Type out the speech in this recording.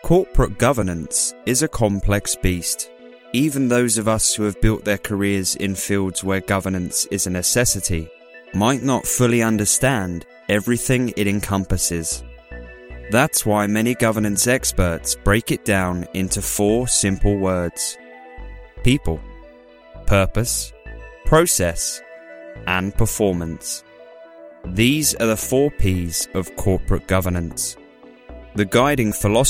Corporate governance is a complex beast. Even those of us who have built their careers in fields where governance is a necessity might not fully understand everything it encompasses. That's why many governance experts break it down into 4 simple words: people, purpose, process, and performance. These are the 4 Ps of corporate governance. The guiding philosophy